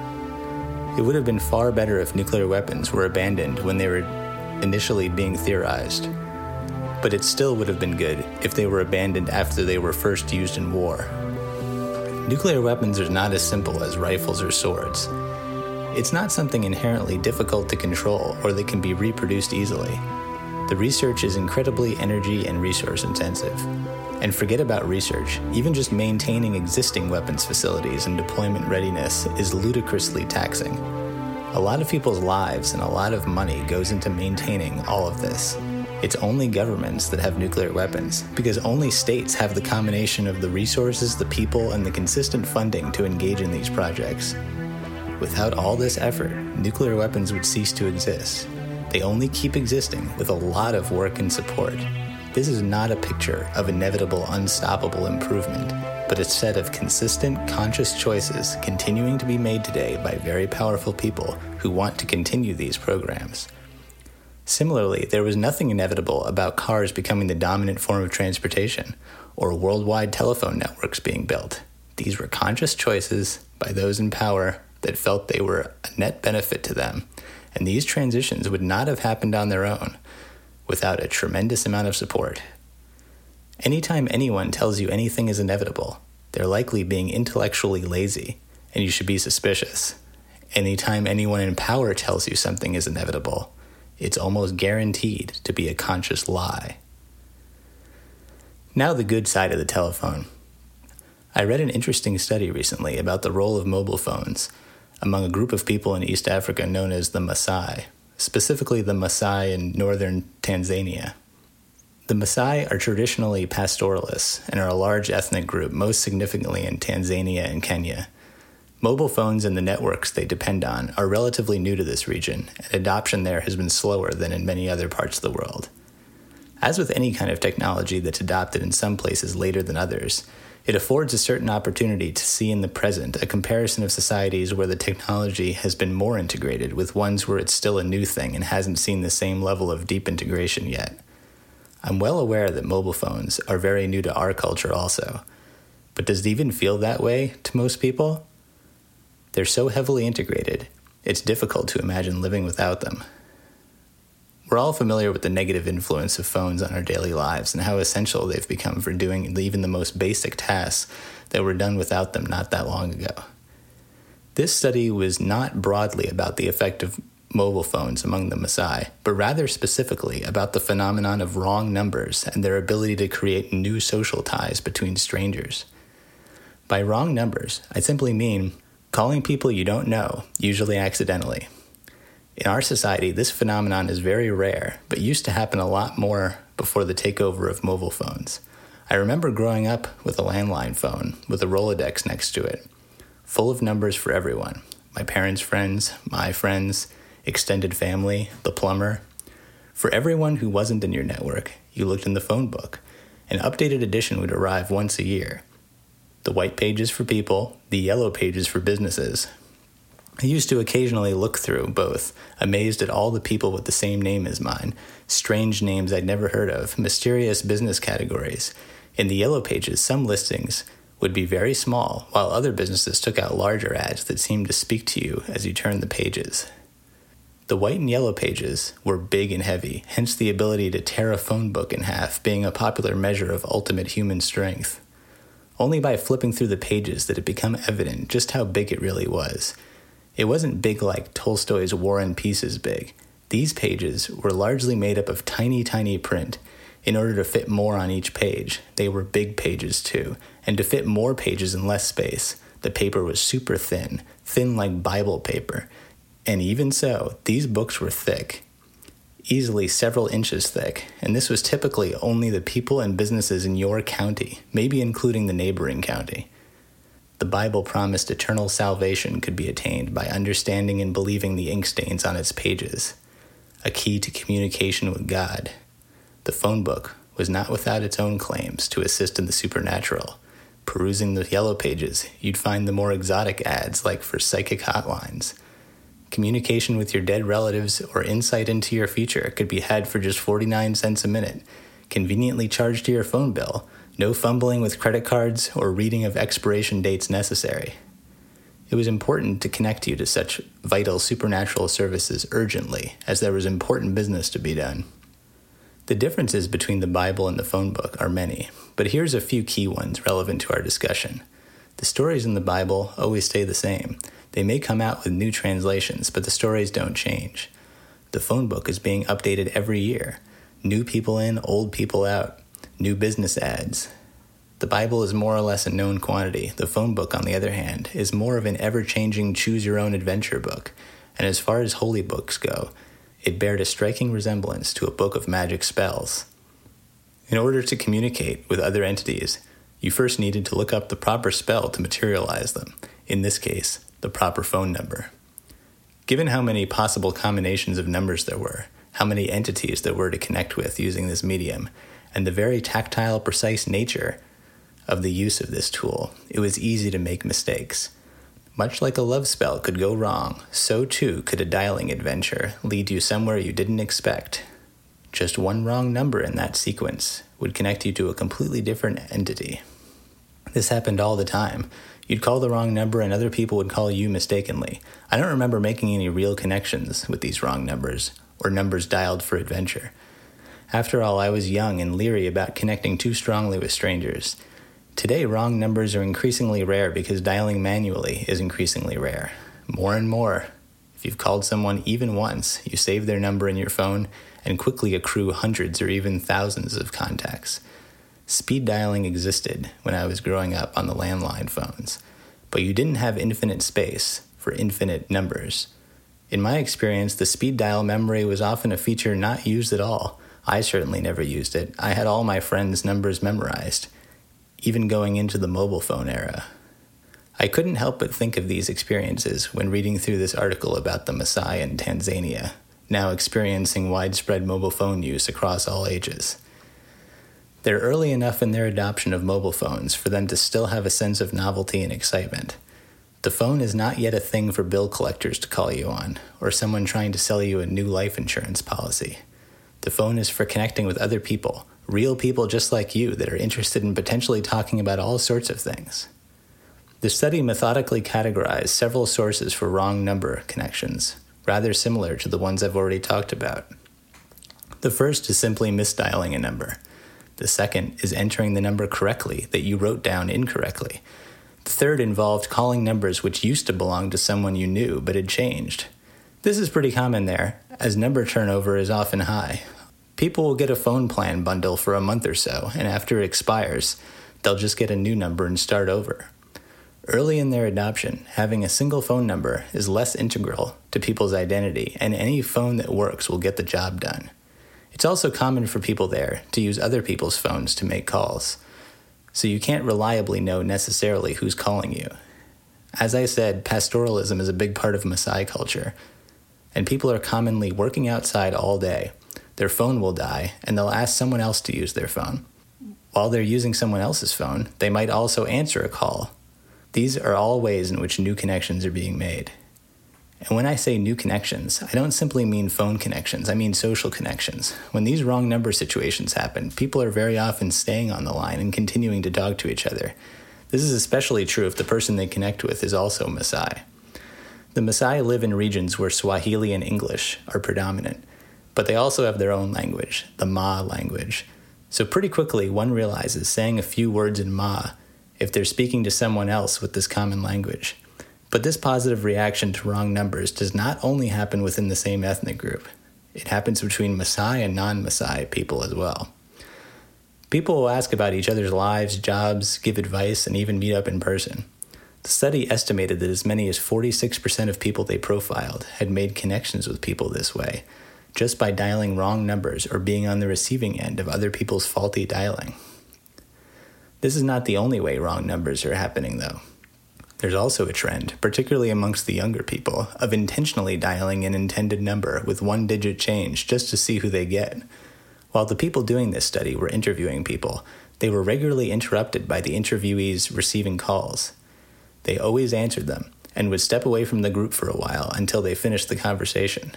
It would have been far better if nuclear weapons were abandoned when they were initially being theorized, but it still would have been good if they were abandoned after they were first used in war. Nuclear weapons are not as simple as rifles or swords. It's not something inherently difficult to control or that can be reproduced easily. The research is incredibly energy and resource intensive. And forget about research, even just maintaining existing weapons facilities and deployment readiness is ludicrously taxing. A lot of people's lives and a lot of money goes into maintaining all of this. It's only governments that have nuclear weapons, because only states have the combination of the resources, the people, and the consistent funding to engage in these projects. Without all this effort, nuclear weapons would cease to exist. They only keep existing with a lot of work and support. This is not a picture of inevitable, unstoppable improvement, but a set of consistent, conscious choices continuing to be made today by very powerful people who want to continue these programs. Similarly, there was nothing inevitable about cars becoming the dominant form of transportation or worldwide telephone networks being built. These were conscious choices by those in power that felt they were a net benefit to them, and these transitions would not have happened on their own without a tremendous amount of support. Anytime anyone tells you anything is inevitable, they're likely being intellectually lazy, and you should be suspicious. Anytime anyone in power tells you something is inevitable, it's almost guaranteed to be a conscious lie. Now the good side of the telephone. I read an interesting study recently about the role of mobile phones among a group of people in East Africa known as the Maasai, specifically the Maasai in northern Tanzania. The Maasai are traditionally pastoralists and are a large ethnic group, most significantly in Tanzania and Kenya. Mobile phones and the networks they depend on are relatively new to this region, and adoption there has been slower than in many other parts of the world. As with any kind of technology that's adopted in some places later than others, it affords a certain opportunity to see in the present a comparison of societies where the technology has been more integrated with ones where it's still a new thing and hasn't seen the same level of deep integration yet. I'm well aware that mobile phones are very new to our culture also, but does it even feel that way to most people? They're so heavily integrated, it's difficult to imagine living without them. We're all familiar with the negative influence of phones on our daily lives and how essential they've become for doing even the most basic tasks that were done without them not that long ago. This study was not broadly about the effect of mobile phones among the Maasai, but rather specifically about the phenomenon of wrong numbers and their ability to create new social ties between strangers. By wrong numbers, I simply mean calling people you don't know, usually accidentally. In our society, this phenomenon is very rare, but used to happen a lot more before the takeover of mobile phones. I remember growing up with a landline phone with a Rolodex next to it, full of numbers for everyone. My parents' friends, my friends, extended family, the plumber. For everyone who wasn't in your network, you looked in the phone book. An updated edition would arrive once a year. The white pages for people, the yellow pages for businesses. I used to occasionally look through both, amazed at all the people with the same name as mine, strange names I'd never heard of, mysterious business categories. In the Yellow Pages, some listings would be very small, while other businesses took out larger ads that seemed to speak to you as you turned the pages. The White and Yellow Pages were big and heavy, hence the ability to tear a phone book in half being a popular measure of ultimate human strength. Only by flipping through the pages did it become evident just how big it really was. It wasn't big like Tolstoy's War and Peace is big. These pages were largely made up of tiny, tiny print. In order to fit more on each page, they were big pages too, and to fit more pages in less space, the paper was super thin, thin like Bible paper. And even so, these books were thick, easily several inches thick, and this was typically only the people and businesses in your county, maybe including the neighboring county. The Bible promised eternal salvation could be attained by understanding and believing the ink stains on its pages, a key to communication with God. The phone book was not without its own claims to assist in the supernatural. Perusing the Yellow Pages, you'd find the more exotic ads like for psychic hotlines. Communication with your dead relatives or insight into your future could be had for just 49 cents a minute, conveniently charged to your phone bill, no fumbling with credit cards or reading of expiration dates necessary. It was important to connect you to such vital supernatural services urgently, as there was important business to be done. The differences between the Bible and the phone book are many, but here's a few key ones relevant to our discussion. The stories in the Bible always stay the same. They may come out with new translations, but the stories don't change. The phone book is being updated every year. New people in, old people out. New business ads. The Bible is more or less a known quantity. The phone book, on the other hand, is more of an ever-changing choose-your-own-adventure book, and as far as holy books go, it bared a striking resemblance to a book of magic spells. In order to communicate with other entities, you first needed to look up the proper spell to materialize them, in this case, the proper phone number. Given how many possible combinations of numbers there were, how many entities there were to connect with using this medium, and the very tactile, precise nature of the use of this tool, it was easy to make mistakes. Much like a love spell could go wrong, so too could a dialing adventure lead you somewhere you didn't expect. Just one wrong number in that sequence would connect you to a completely different entity. This happened all the time. You'd call the wrong number and other people would call you mistakenly. I don't remember making any real connections with these wrong numbers, or numbers dialed for adventure. After all, I was young and leery about connecting too strongly with strangers. Today, wrong numbers are increasingly rare because dialing manually is increasingly rare. More and more. If you've called someone even once, you save their number in your phone and quickly accrue hundreds or even thousands of contacts. Speed dialing existed when I was growing up on the landline phones, but you didn't have infinite space for infinite numbers. In my experience, the speed dial memory was often a feature not used at all. I certainly never used it. I had all my friends' numbers memorized, even going into the mobile phone era. I couldn't help but think of these experiences when reading through this article about the Maasai in Tanzania, now experiencing widespread mobile phone use across all ages. They're early enough in their adoption of mobile phones for them to still have a sense of novelty and excitement. The phone is not yet a thing for bill collectors to call you on, or someone trying to sell you a new life insurance policy. The phone is for connecting with other people, real people just like you that are interested in potentially talking about all sorts of things. The study methodically categorized several sources for wrong number connections, rather similar to the ones I've already talked about. The first is simply misdialing a number. The second is entering the number correctly that you wrote down incorrectly. The third involved calling numbers which used to belong to someone you knew but had changed. This is pretty common there, as number turnover is often high. People will get a phone plan bundle for a month or so, and after it expires, they'll just get a new number and start over. Early in their adoption, having a single phone number is less integral to people's identity, and any phone that works will get the job done. It's also common for people there to use other people's phones to make calls, so you can't reliably know necessarily who's calling you. As I said, pastoralism is a big part of Maasai culture, and people are commonly working outside all day. Their phone will die, and they'll ask someone else to use their phone. While they're using someone else's phone, they might also answer a call. These are all ways in which new connections are being made. And when I say new connections, I don't simply mean phone connections, I mean social connections. When these wrong number situations happen, people are very often staying on the line and continuing to talk to each other. This is especially true if the person they connect with is also Maasai. The Maasai live in regions where Swahili and English are predominant, but they also have their own language, the Ma language. So pretty quickly, one realizes saying a few words in Ma if they're speaking to someone else with this common language. But this positive reaction to wrong numbers does not only happen within the same ethnic group. It happens between Maasai and non-Maasai people as well. People will ask about each other's lives, jobs, give advice, and even meet up in person. The study estimated that as many as 46% of people they profiled had made connections with people this way, just by dialing wrong numbers or being on the receiving end of other people's faulty dialing. This is not the only way wrong numbers are happening, though. There's also a trend, particularly amongst the younger people, of intentionally dialing an intended number with one-digit change just to see who they get. While the people doing this study were interviewing people, they were regularly interrupted by the interviewees receiving calls. They always answered them, and would step away from the group for a while until they finished the conversation.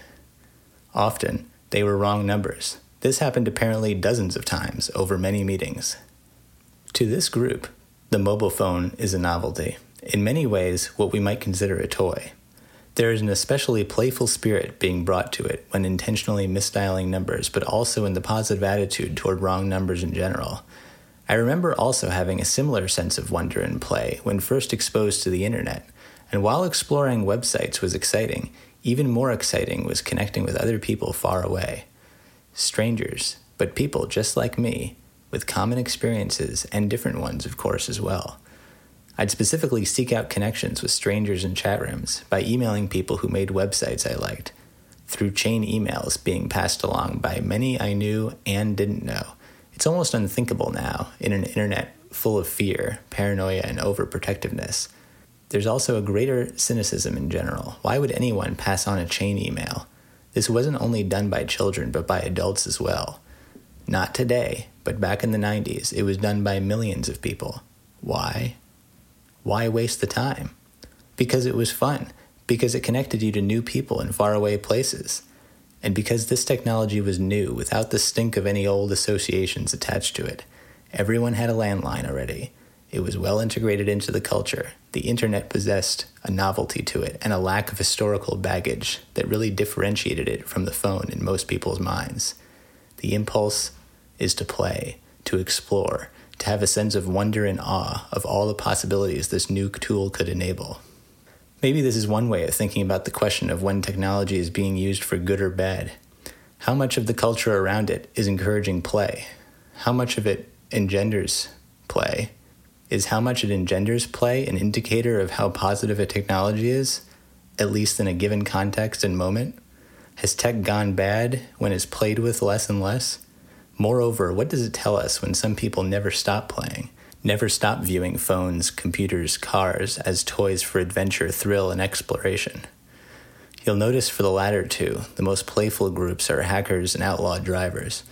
Often, they were wrong numbers. This happened apparently dozens of times over many meetings. To this group, the mobile phone is a novelty. In many ways, what we might consider a toy. There is an especially playful spirit being brought to it when intentionally misdialing numbers, but also in the positive attitude toward wrong numbers in general. I remember also having a similar sense of wonder and play when first exposed to the internet, and while exploring websites was exciting, even more exciting was connecting with other people far away. Strangers, but people just like me, with common experiences and different ones, of course, as well. I'd specifically seek out connections with strangers in chat rooms by emailing people who made websites I liked, through chain emails being passed along by many I knew and didn't know. It's almost unthinkable now in an internet full of fear, paranoia, and overprotectiveness. There's also a greater cynicism in general. Why would anyone pass on a chain email? This wasn't only done by children, but by adults as well. Not today, but back in the 90s, it was done by millions of people. Why? Why waste the time? Because it was fun. Because it connected you to new people in faraway places. And because this technology was new, without the stink of any old associations attached to it. Everyone had a landline already. It was well integrated into the culture. The internet possessed a novelty to it and a lack of historical baggage that really differentiated it from the phone in most people's minds. The impulse is to play, to explore, to have a sense of wonder and awe of all the possibilities this new tool could enable. Maybe this is one way of thinking about the question of when technology is being used for good or bad. How much of the culture around it is encouraging play? How much of it engenders play? Is how much it engenders play an indicator of how positive a technology is, at least in a given context and moment? Has tech gone bad when it's played with less and less? Moreover, what does it tell us when some people never stop playing, never stop viewing phones, computers, cars as toys for adventure, thrill, and exploration? You'll notice for the latter two, the most playful groups are hackers and outlaw drivers.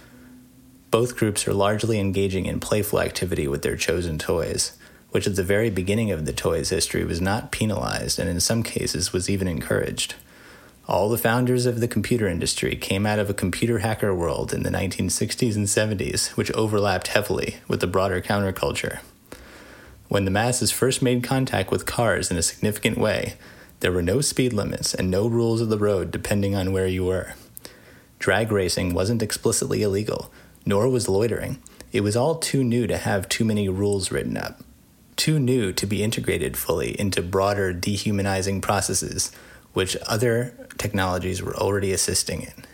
Both groups are largely engaging in playful activity with their chosen toys, which at the very beginning of the toys' history was not penalized and in some cases was even encouraged. All the founders of the computer industry came out of a computer hacker world in the 1960s and 70s, which overlapped heavily with the broader counterculture. When the masses first made contact with cars in a significant way, there were no speed limits and no rules of the road depending on where you were. Drag racing wasn't explicitly illegal, nor was loitering. It was all too new to have too many rules written up. Too new to be integrated fully into broader dehumanizing processes, which other technologies were already assisting in.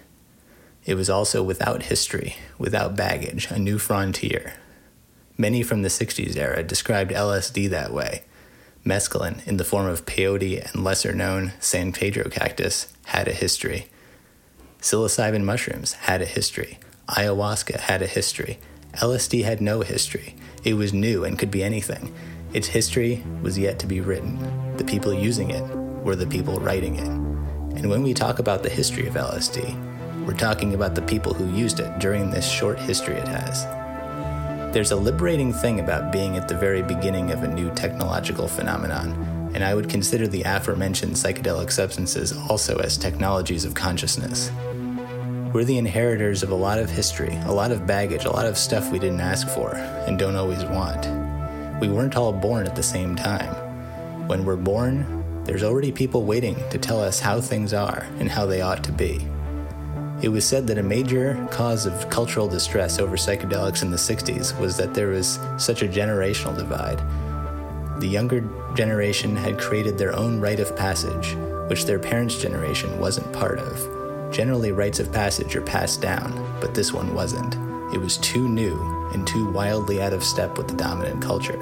It was also without history, without baggage, a new frontier. Many from the 60s era described LSD that way. Mescaline, in the form of peyote and lesser-known San Pedro cactus, had a history. Psilocybin mushrooms had a history. Ayahuasca had a history. LSD had no history. It was new and could be anything. Its history was yet to be written. The people using it were the people writing it. And when we talk about the history of LSD, we're talking about the people who used it during this short history it has. There's a liberating thing about being at the very beginning of a new technological phenomenon, and I would consider the aforementioned psychedelic substances also as technologies of consciousness. We're the inheritors of a lot of history, a lot of baggage, a lot of stuff we didn't ask for and don't always want. We weren't all born at the same time. When we're born, there's already people waiting to tell us how things are and how they ought to be. It was said that a major cause of cultural distress over psychedelics in the 60s was that there was such a generational divide. The younger generation had created their own rite of passage, which their parents' generation wasn't part of. Generally, rites of passage are passed down, but this one wasn't. It was too new and too wildly out of step with the dominant culture.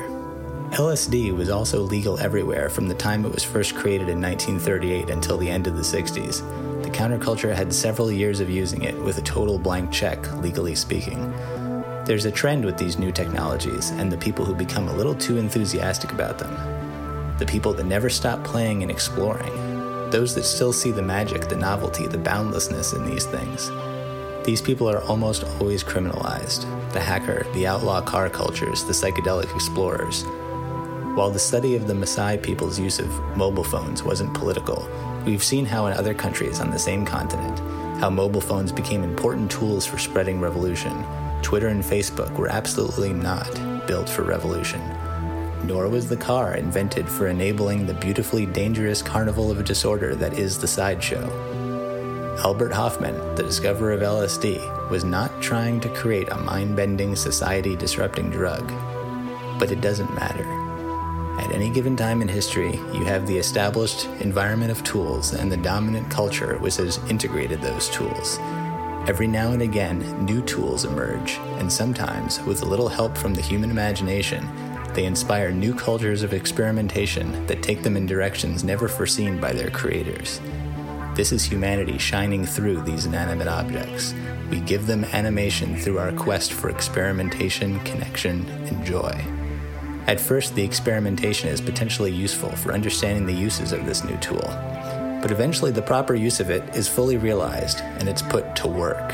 LSD was also legal everywhere from the time it was first created in 1938 until the end of the 60s. The counterculture had several years of using it with a total blank check, legally speaking. There's a trend with these new technologies and the people who become a little too enthusiastic about them. The people that never stop playing and exploring. Those that still see the magic, the novelty, the boundlessness in these things. These people are almost always criminalized. The hacker, the outlaw car cultures, the psychedelic explorers. While the study of the Maasai people's use of mobile phones wasn't political, we've seen how in other countries on the same continent, how mobile phones became important tools for spreading revolution. Twitter and Facebook were absolutely not built for revolution. Nor was the car invented for enabling the beautifully dangerous carnival of disorder that is the sideshow. Albert Hofmann, the discoverer of LSD, was not trying to create a mind-bending, society-disrupting drug. But it doesn't matter. At any given time in history, you have the established environment of tools and the dominant culture which has integrated those tools. Every now and again, new tools emerge, and sometimes, with a little help from the human imagination, they inspire new cultures of experimentation that take them in directions never foreseen by their creators. This is humanity shining through these inanimate objects. We give them animation through our quest for experimentation, connection, and joy. At first, the experimentation is potentially useful for understanding the uses of this new tool. But eventually the proper use of it is fully realized, and it's put to work.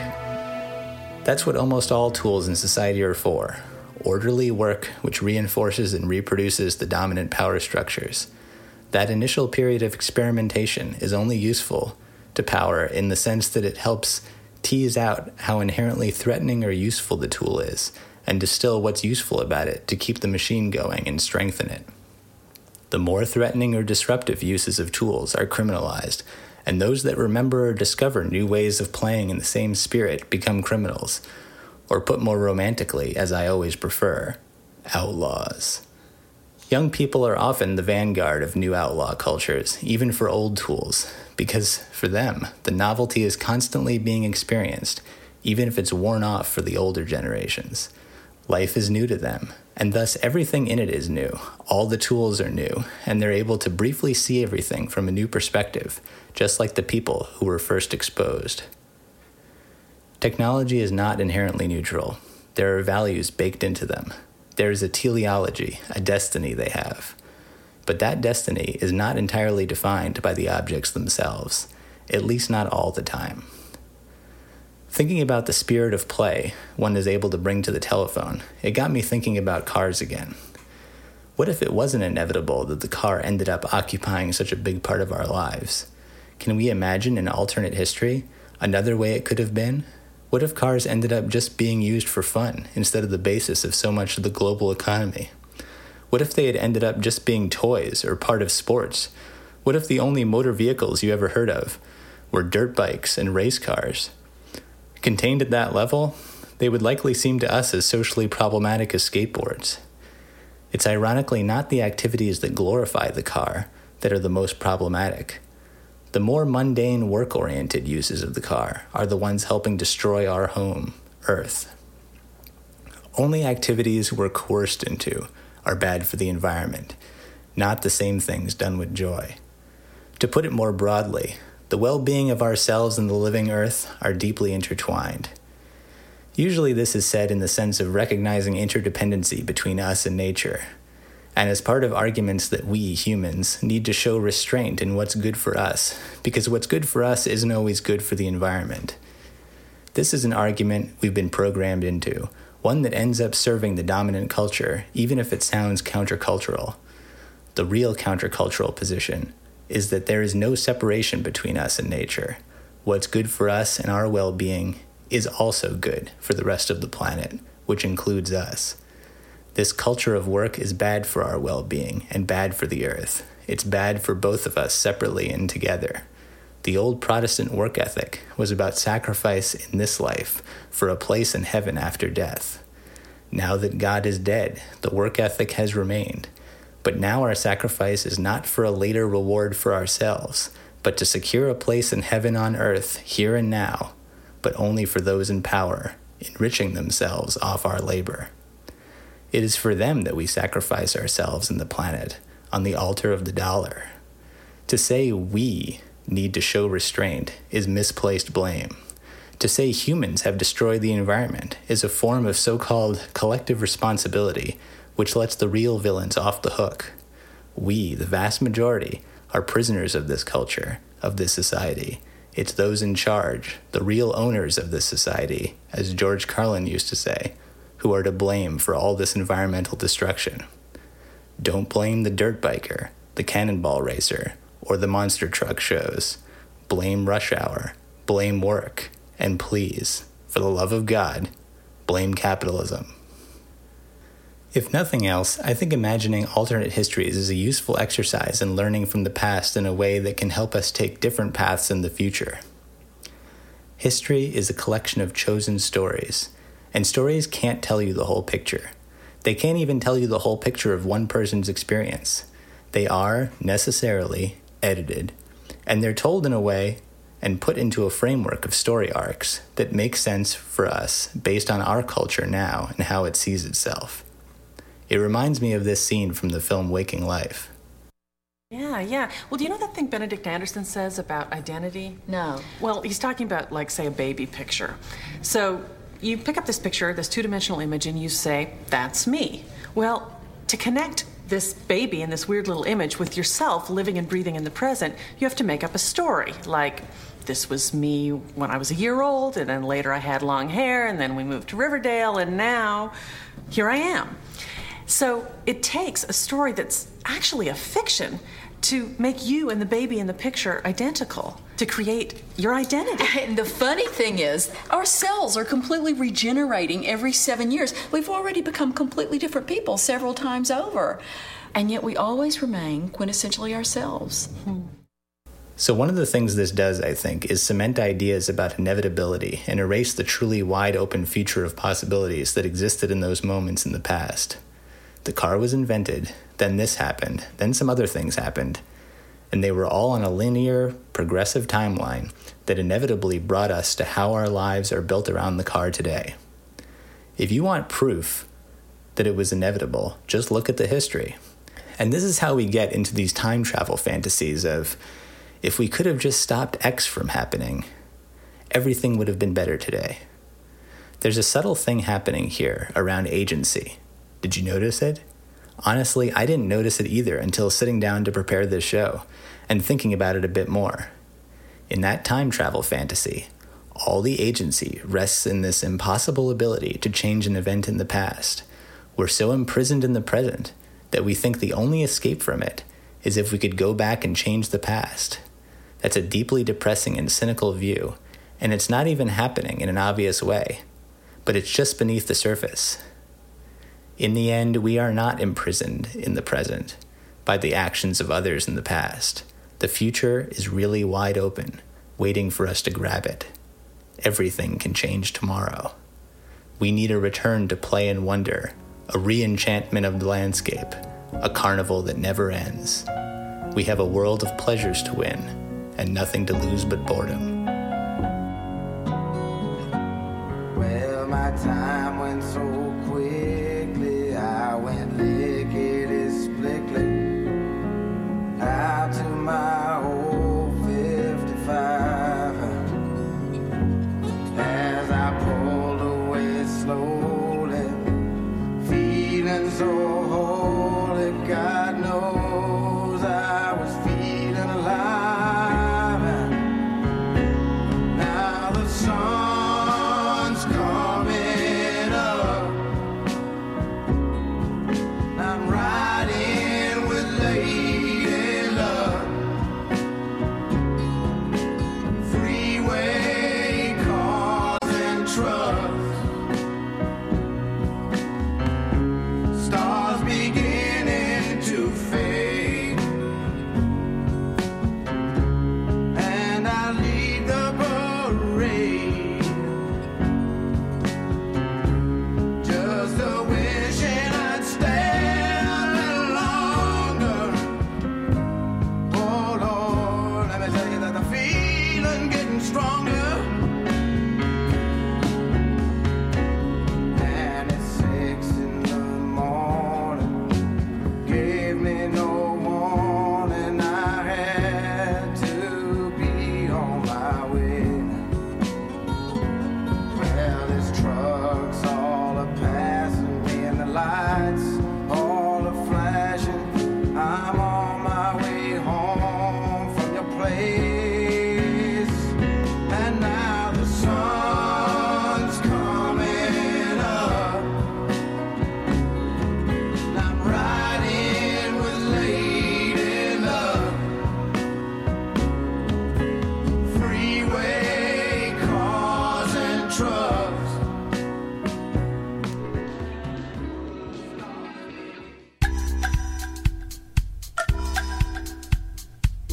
That's what almost all tools in society are for. Orderly work which reinforces and reproduces the dominant power structures. That initial period of experimentation is only useful to power in the sense that it helps tease out how inherently threatening or useful the tool is, and distill what's useful about it to keep the machine going and strengthen it. The more threatening or disruptive uses of tools are criminalized, and those that remember or discover new ways of playing in the same spirit become criminals, or put more romantically, as I always prefer, outlaws. Young people are often the vanguard of new outlaw cultures, even for old tools, because for them, the novelty is constantly being experienced, even if it's worn off for the older generations. Life is new to them, and thus everything in it is new. All the tools are new, and they're able to briefly see everything from a new perspective, just like the people who were first exposed. Technology is not inherently neutral. There are values baked into them. There is a teleology, a destiny they have. But that destiny is not entirely defined by the objects themselves, at least not all the time. Thinking about the spirit of play one is able to bring to the telephone, it got me thinking about cars again. What if it wasn't inevitable that the car ended up occupying such a big part of our lives? Can we imagine an alternate history, another way it could have been? What if cars ended up just being used for fun instead of the basis of so much of the global economy? What if they had ended up just being toys or part of sports? What if the only motor vehicles you ever heard of were dirt bikes and race cars? Contained at that level, they would likely seem to us as socially problematic as skateboards. It's ironically not the activities that glorify the car that are the most problematic. The more mundane, work-oriented uses of the car are the ones helping destroy our home, Earth. Only activities we're coerced into are bad for the environment, not the same things done with joy. To put it more broadly, the well-being of ourselves and the living Earth are deeply intertwined. Usually this is said in the sense of recognizing interdependency between us and nature, and as part of arguments that we, humans, need to show restraint in what's good for us, because what's good for us isn't always good for the environment. This is an argument we've been programmed into, one that ends up serving the dominant culture, even if it sounds countercultural. The real countercultural position is that there is no separation between us and nature. What's good for us and our well-being is also good for the rest of the planet, which includes us. This culture of work is bad for our well-being and bad for the earth. It's bad for both of us separately and together. The old Protestant work ethic was about sacrifice in this life for a place in heaven after death. Now that God is dead, the work ethic has remained. But now our sacrifice is not for a later reward for ourselves, but to secure a place in heaven on earth, here and now, but only for those in power, enriching themselves off our labor. It is for them that we sacrifice ourselves and the planet on the altar of the dollar. To say we need to show restraint is misplaced blame. To say humans have destroyed the environment is a form of so-called collective responsibility, which lets the real villains off the hook. We, the vast majority, are prisoners of this culture, of this society. It's those in charge, the real owners of this society, as George Carlin used to say, who are to blame for all this environmental destruction. Don't blame the dirt biker, the cannonball racer, or the monster truck shows. Blame rush hour, blame work, and please, for the love of God, blame capitalism. If nothing else, I think imagining alternate histories is a useful exercise in learning from the past in a way that can help us take different paths in the future. History is a collection of chosen stories, and stories can't tell you the whole picture. They can't even tell you the whole picture of one person's experience. They are, necessarily, edited, and they're told in a way and put into a framework of story arcs that make sense for us based on our culture now and how it sees itself. It reminds me of this scene from the film Waking Life. Yeah. Well, do you know that thing Benedict Anderson says about identity? No. Well, he's talking about, like, say, a baby picture. So you pick up this picture, this two-dimensional image, and you say, that's me. Well, to connect this baby in this weird little image with yourself living and breathing in the present, you have to make up a story. Like, this was me when I was a year old, and then later I had long hair, and then we moved to Riverdale, and now here I am. So it takes a story that's actually a fiction to make you and the baby in the picture identical, to create your identity. And the funny thing is, our cells are completely regenerating every 7 years. We've already become completely different people several times over. And yet we always remain quintessentially ourselves. So one of the things this does, I think, is cement ideas about inevitability and erase the truly wide-open future of possibilities that existed in those moments in the past. The car was invented, then this happened, then some other things happened, and they were all on a linear, progressive timeline that inevitably brought us to how our lives are built around the car today. If you want proof that it was inevitable, just look at the history. And this is how we get into these time travel fantasies of, if we could have just stopped X from happening, everything would have been better today. There's a subtle thing happening here around agency. Did you notice it? Honestly, I didn't notice it either until sitting down to prepare this show and thinking about it a bit more. In that time travel fantasy, all the agency rests in this impossible ability to change an event in the past. We're so imprisoned in the present that we think the only escape from it is if we could go back and change the past. That's a deeply depressing and cynical view, and it's not even happening in an obvious way, but it's just beneath the surface. In the end, we are not imprisoned in the present by the actions of others in the past. The future is really wide open, waiting for us to grab it. Everything can change tomorrow. We need a return to play and wonder, a re-enchantment of the landscape, a carnival that never ends. We have a world of pleasures to win, and nothing to lose but boredom. Well, my time went so quickly, I went lickety-splickly out to my old 55. As I pulled away slowly, feeling so holy, God knows I was feeling alive. Now the sun's coming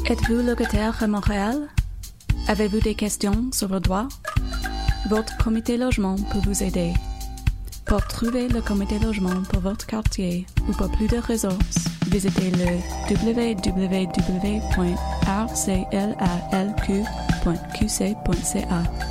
Êtes-vous locataire à Montréal? Avez-vous des questions sur vos droits? Votre comité logement peut vous aider. Pour trouver le comité logement pour votre quartier ou pour plus de ressources, visitez le www.rclalq.qc.ca.